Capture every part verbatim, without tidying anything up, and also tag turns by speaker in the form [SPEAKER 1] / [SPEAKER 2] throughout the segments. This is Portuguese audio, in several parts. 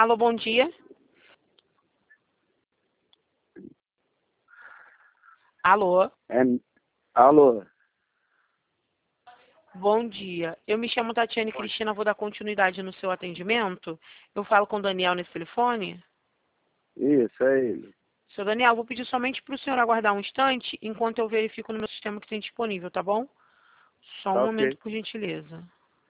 [SPEAKER 1] Alô, bom dia. Alô,
[SPEAKER 2] É, alô,
[SPEAKER 1] bom dia. Eu me chamo Tatiane Cristina, vou dar continuidade no seu atendimento. Eu falo com o Daniel nesse telefone.
[SPEAKER 2] isso, é ele.
[SPEAKER 1] Seu Daniel, vou pedir somente para o senhor aguardar um instante enquanto eu verifico no meu sistema que tem disponível, tá bom? Só um
[SPEAKER 2] Tá
[SPEAKER 1] momento,
[SPEAKER 2] ok.
[SPEAKER 1] por gentileza.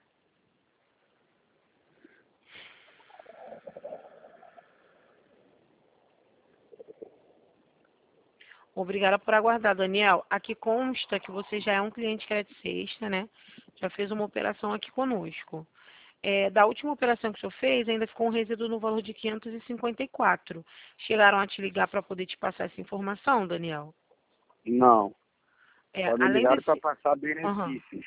[SPEAKER 1] Obrigada por aguardar, Daniel. Aqui consta que você já é um cliente Crédito Sexta, né? Já fez uma operação aqui conosco. É, da última operação que o senhor fez, ainda ficou um resíduo no valor de quinhentos e cinquenta e quatro. Chegaram a te ligar para poder te passar essa informação, Daniel?
[SPEAKER 2] Não,
[SPEAKER 1] É,
[SPEAKER 2] só me
[SPEAKER 1] além
[SPEAKER 2] ligaram para
[SPEAKER 1] desse...
[SPEAKER 2] passar
[SPEAKER 1] Aham.
[SPEAKER 2] benefícios.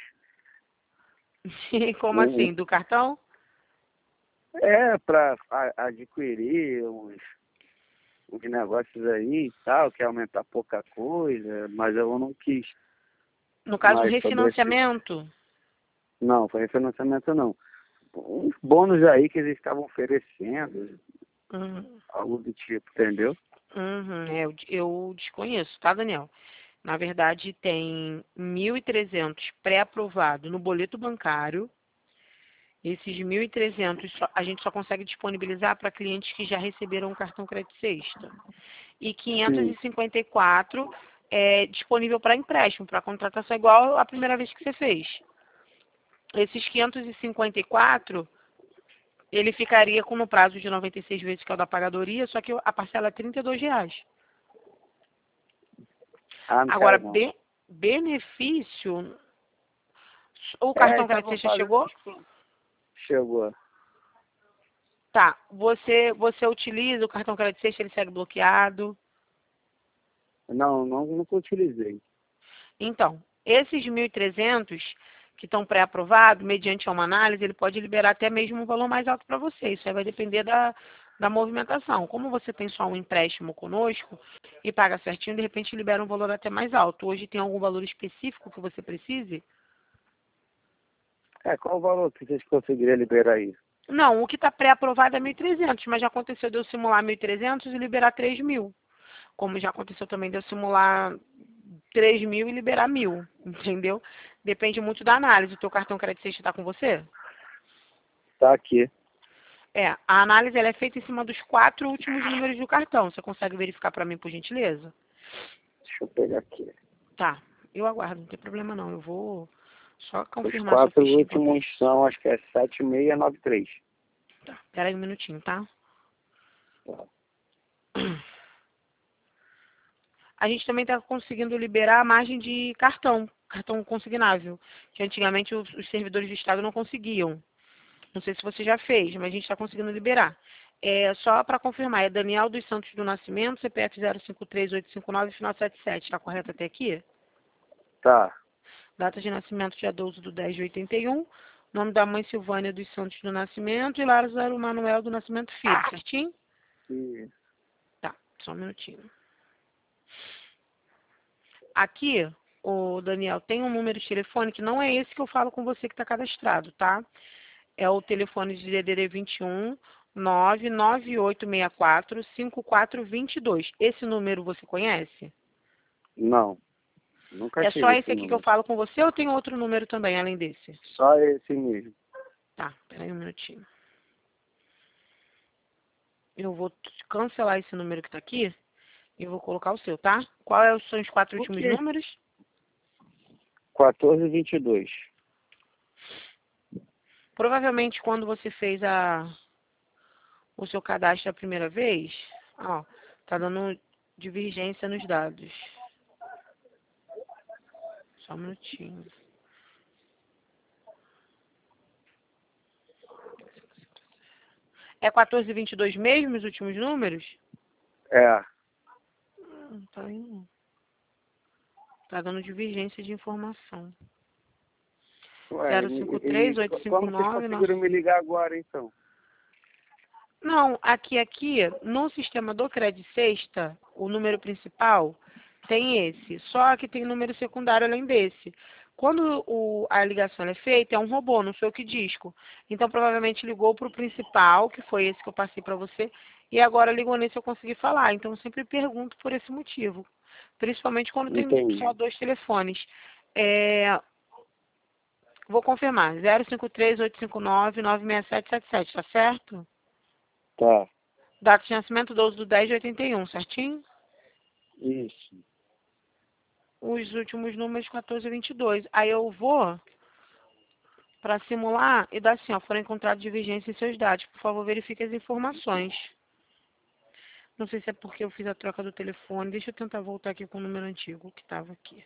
[SPEAKER 1] Como
[SPEAKER 2] Um,
[SPEAKER 1] assim? Do cartão?
[SPEAKER 2] é para adquirir uns, uns negócios aí e tal, que aumentar pouca coisa, mas eu não quis
[SPEAKER 1] No caso, o
[SPEAKER 2] mais sobre esse.
[SPEAKER 1] refinanciamento?
[SPEAKER 2] Não, foi refinanciamento não. Uns bônus aí que eles estavam oferecendo,
[SPEAKER 1] Uhum.
[SPEAKER 2] algo do tipo, entendeu?
[SPEAKER 1] Uhum. É, eu, eu desconheço, tá, Daniel? Na verdade, tem mil e trezentos pré-aprovado no boleto bancário. Esses mil e trezentos só- a gente só consegue disponibilizar para clientes que já receberam o cartão Crédito Sexta. E quinhentos e
[SPEAKER 2] Sim,
[SPEAKER 1] cinquenta e quatro é disponível para empréstimo, para contratação igual a primeira vez que você fez. Esses quinhentos e cinquenta e quatro, ele ficaria com no prazo de noventa e seis vezes, que é o da pagadoria, só que a parcela é trinta e dois reais.
[SPEAKER 2] ah, não
[SPEAKER 1] Agora,
[SPEAKER 2] quero não.
[SPEAKER 1] be- benefício, o
[SPEAKER 2] É,
[SPEAKER 1] cartão Crédito
[SPEAKER 2] estavam
[SPEAKER 1] Sexta
[SPEAKER 2] falando,
[SPEAKER 1] chegou?
[SPEAKER 2] tipo, chegou.
[SPEAKER 1] Tá, você, você utiliza o cartão Crédito Sexta, ele segue bloqueado.
[SPEAKER 2] Não, não, nunca utilizei.
[SPEAKER 1] Então, esses mil e trezentos que estão pré-aprovados, mediante uma análise, ele pode liberar até mesmo um valor mais alto para você. Isso aí vai depender da, da movimentação. Como você tem só um empréstimo conosco e paga certinho, de repente libera um valor até mais alto. Hoje tem algum valor específico que você precise?
[SPEAKER 2] É, qual o valor que vocês conseguiriam liberar aí?
[SPEAKER 1] Não, o que está pré-aprovado é mil e trezentos, mas já aconteceu de eu simular mil e trezentos e liberar três mil. Como já aconteceu também de eu simular três mil e liberar mil, entendeu? Depende muito da análise. O teu cartão Crédito está com você?
[SPEAKER 2] Tá aqui.
[SPEAKER 1] É, a análise ela é feita em cima dos quatro últimos números do cartão. Você consegue verificar para mim, por gentileza?
[SPEAKER 2] Deixa eu pegar aqui.
[SPEAKER 1] Tá, eu aguardo, não tem problema não. Eu vou só
[SPEAKER 2] Os
[SPEAKER 1] confirmar sua
[SPEAKER 2] quatro
[SPEAKER 1] ficha enquanto
[SPEAKER 2] últimos
[SPEAKER 1] isso.
[SPEAKER 2] são, acho que é sete seis nove três.
[SPEAKER 1] Tá, pera aí um minutinho, tá? A gente também está conseguindo liberar a margem de cartão, cartão consignável, que antigamente os, os servidores do Estado não conseguiam. Não sei se você já fez, mas a gente está conseguindo liberar. É, só para confirmar, é Daniel dos Santos do Nascimento, C P F zero cinco três oito cinco nove, final setenta e sete, está correto até aqui?
[SPEAKER 2] Tá.
[SPEAKER 1] Data de nascimento dia doze de dez de oitenta e um. Nome da mãe Silvânia dos Santos do Nascimento e Lázaro Manuel do Nascimento Filho, certinho?
[SPEAKER 2] E,
[SPEAKER 1] Tá, só um minutinho. Aqui, o Daniel, tem um número de telefone que não é esse que eu falo com você que está cadastrado, tá? É o telefone de D D D vinte e um, nove nove oito seis quatro, cinco quatro dois dois. Esse número você conhece?
[SPEAKER 2] não, nunca
[SPEAKER 1] É só
[SPEAKER 2] tive esse
[SPEAKER 1] esse aqui que eu
[SPEAKER 2] número.
[SPEAKER 1] falo com você ou tem outro número também, além desse?
[SPEAKER 2] Só esse mesmo.
[SPEAKER 1] Tá, peraí um minutinho. Eu vou cancelar esse número que está aqui e vou colocar o seu, tá? Quais são os quatro
[SPEAKER 2] Por
[SPEAKER 1] últimos
[SPEAKER 2] quê?
[SPEAKER 1] números?
[SPEAKER 2] quatorze vinte e dois.
[SPEAKER 1] Provavelmente quando você fez a, o seu cadastro a primeira vez, ó, tá dando divergência nos dados. Só um minutinho. É quatorze vinte e dois mesmo os últimos números?
[SPEAKER 2] É.
[SPEAKER 1] Hum, tá aí não. Tá dando divergência de informação.
[SPEAKER 2] Ué,
[SPEAKER 1] zero cinco
[SPEAKER 2] e,
[SPEAKER 1] três
[SPEAKER 2] e
[SPEAKER 1] oito cinco
[SPEAKER 2] como vocês
[SPEAKER 1] nove nossa.
[SPEAKER 2] conseguiram me ligar agora, então?
[SPEAKER 1] Não, aqui, aqui, no sistema do Crédito Sexta, o número principal tem esse. Só que tem número secundário além desse. Quando o, a ligação é feita, é um robô, não sou eu que disco. Então, provavelmente ligou para o principal, que foi esse que eu passei para você, e agora ligou nesse eu consegui falar. Então, eu sempre pergunto por esse motivo. Principalmente quando tem só
[SPEAKER 2] Entendi.
[SPEAKER 1] dois telefones. É, vou confirmar. zero cinco três, oito cinco nove, nove seis sete sete sete, tá certo?
[SPEAKER 2] Tá.
[SPEAKER 1] Data de nascimento doze de dez de oitenta e um, certinho?
[SPEAKER 2] Isso.
[SPEAKER 1] Os últimos números quatorze e vinte e dois. Aí eu vou para simular e dar assim, ó, foram encontrados divergências em seus dados. Por favor, verifique as informações. Não sei se é porque eu fiz a troca do telefone. Deixa eu tentar voltar aqui com o número antigo que estava aqui.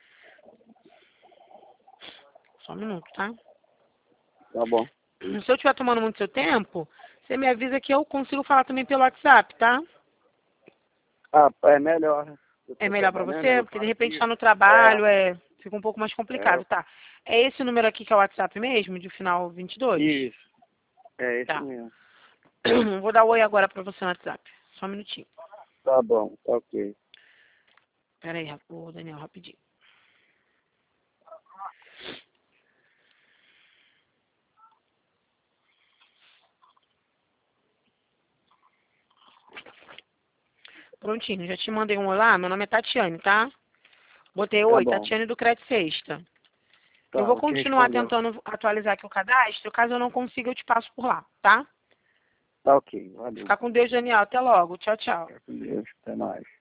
[SPEAKER 1] Só um minuto, tá?
[SPEAKER 2] Tá bom.
[SPEAKER 1] Se eu estiver tomando muito seu tempo, você me avisa que eu consigo falar também pelo WhatsApp, tá?
[SPEAKER 2] Ah, é melhor. Eu
[SPEAKER 1] É
[SPEAKER 2] tô
[SPEAKER 1] melhor para
[SPEAKER 2] trabalhando,
[SPEAKER 1] você?
[SPEAKER 2] eu
[SPEAKER 1] Porque de
[SPEAKER 2] falo
[SPEAKER 1] repente
[SPEAKER 2] que
[SPEAKER 1] está no
[SPEAKER 2] é,
[SPEAKER 1] trabalho, é, fica um pouco mais
[SPEAKER 2] é
[SPEAKER 1] complicado, tá? É esse número aqui que é o WhatsApp mesmo, de final vinte e dois?
[SPEAKER 2] isso. É esse
[SPEAKER 1] Tá.
[SPEAKER 2] mesmo.
[SPEAKER 1] Vou dar oi agora para você no WhatsApp. Só um minutinho.
[SPEAKER 2] Tá bom, tá ok.
[SPEAKER 1] Pera aí, ô, Daniel, rapidinho. Prontinho, já te mandei um olá. Meu nome é Tatiane, tá? Botei
[SPEAKER 2] Tá
[SPEAKER 1] oi,
[SPEAKER 2] bom.
[SPEAKER 1] Tatiane do Crédito Sexta. Eu
[SPEAKER 2] Tá,
[SPEAKER 1] vou
[SPEAKER 2] vou te
[SPEAKER 1] continuar
[SPEAKER 2] responder.
[SPEAKER 1] tentando atualizar aqui o cadastro. Caso eu não consiga, eu te passo por lá, tá?
[SPEAKER 2] Tá ok, valeu.
[SPEAKER 1] Fica com Deus, Daniel. Até logo. Tchau, tchau.
[SPEAKER 2] Fica com Deus, até mais.